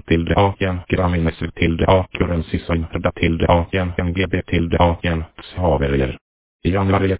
till det A-en Gramines till det A-currency Soinrda till det A-en NGB till det A-en Haverier. I januari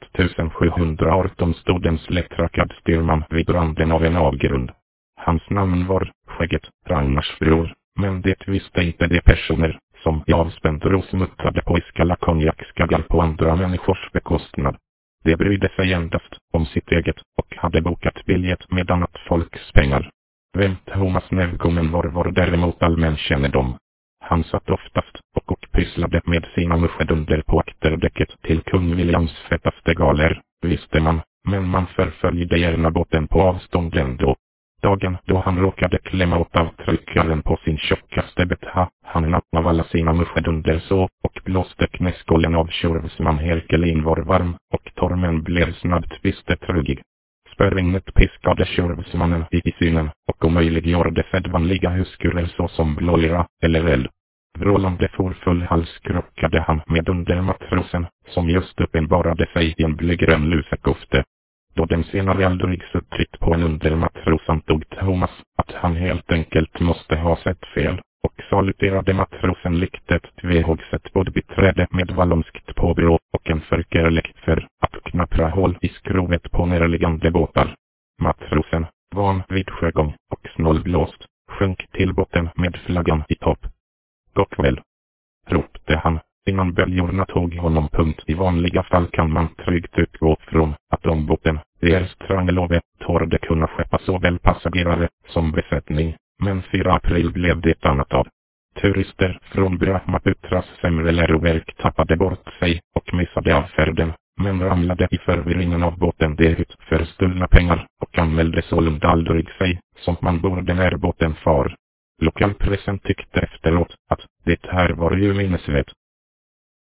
1718 stod en slättrakad styrman vid randen av en avgrund. Hans namn var Skägget, Ragnars bror, men det visste inte de personer som i avspänd ro smuttrade på iskalla konjakskagar på andra människors bekostnad. De brydde sig endast om sitt eget och hade bokat biljett med annat folks pengar. Vem Thomas Nevgomen var däremot allmän kännedom. Han satt oftast och pysslade med sina muschedunder på akterdäcket till kung Williams fetaste galer, visste man, men man förföljde gärna båten på avstånd ändå. Dagen då han råkade klämma åt avtryckaren på sin tjockaste betha, han nappade alla sina muschedunder så och blåste knäskålen av tjurvsman Herkelin var varm och tormen blev snabbt visst ruggig. Spörregnet piskade tjurvsmannen i synen och omöjliggjorde sedvanliga huskurer såsom blålera eller eld. Vrålande for full hals krockade han med undermatrosen som just uppenbarade sig i en blygrön lusekofte. Då den senare aldrig suttit på en undermatros antog Thomas att han helt enkelt måste ha sett fel och saluterade matrosen likt ett tvehågset bådbiträde med vallonskt påbrå och en förkärlek för att knappra hål i skrovet på närliggande båtar. Matrosen, van vid sjögång och snålblåst, sjönk till botten med flaggan i topp. "God kväll", ropte han, innan böljorna tog honom. I vanliga fall kan man tryggt utgå från att ombåten, det är Strangelove, torde kunna skeppa såväl passagerare som besättning, men 4 april blev det annat av. Turister från Brahmaputras sämre läroverk tappade bort sig och missade avfärden, men ramlade i förvirringen av båten det ut för stulna pengar och anmälde sålunda aldrig sig, som man borde när båten far. Lokalpressen tyckte efteråt att det här var ju minnesvärt.